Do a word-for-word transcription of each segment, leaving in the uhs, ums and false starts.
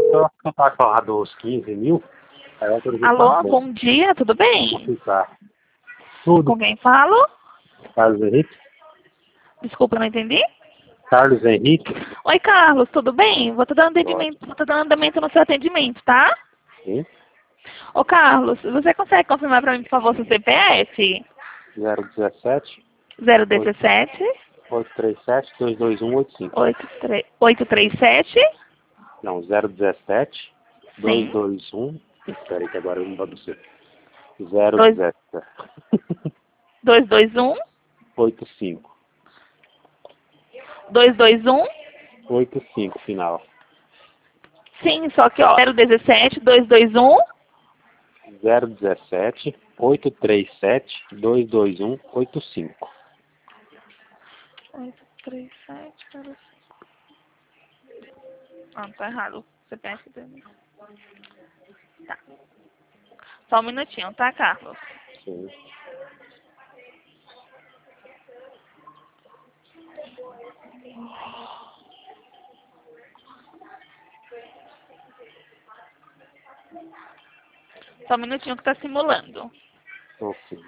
só contar com a dos quinze mil. Aí eu autorizei Alô, quatro bom dia, tudo bem? meses. Tá. Tudo. Com quem falo? Carlos Henrique. Desculpa, não entendi. Carlos Henrique. Oi, Carlos, tudo bem? Vou te dando Ótimo. atendimento, vou te dando andamento no seu atendimento, tá? Sim. Ô, Carlos, você consegue confirmar para mim, por favor, seu C P F? zero dezessete, zero dezessete, oito três sete, dois dois um oito cinco. oito três sete, Não, zero dezessete, dois sim, dois um. Espera aí que agora eu não vou dizer. zero Dois- dezessete, dois dois um, oito cinco. dois dois um, oito cinco final. sim, só que ó, zero dezessete, dois dois um, zero dezessete, oito três sete, dois dois um oito cinco. oito três sete, cara. Ah, tá errado. C P F dele. Tá. Só um minutinho, tá, Carlos? Sim. Só um minutinho que tá simulando. Ok.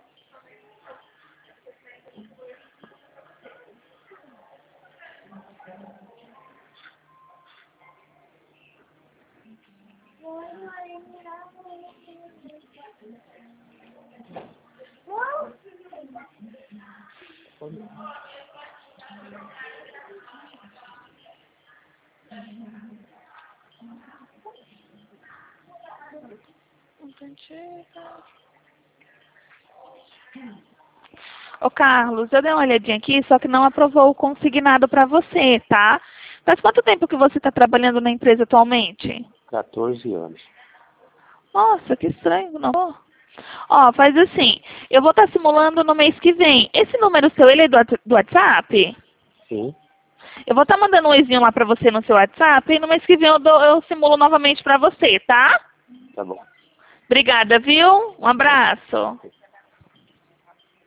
Ô, Carlos, eu dei uma olhadinha aqui, só que não aprovou o consignado pra você, tá? Faz quanto tempo que você tá trabalhando na empresa atualmente? quatorze anos. Nossa, que estranho, não. Ó, faz assim, eu vou estar simulando no mês que vem. Esse número seu, ele é do, Whats- do WhatsApp? Sim. Eu vou estar mandando um oizinho lá pra você no seu WhatsApp e no mês que vem eu, dou, eu simulo novamente pra você, tá? Tá bom. Obrigada, viu? Um abraço.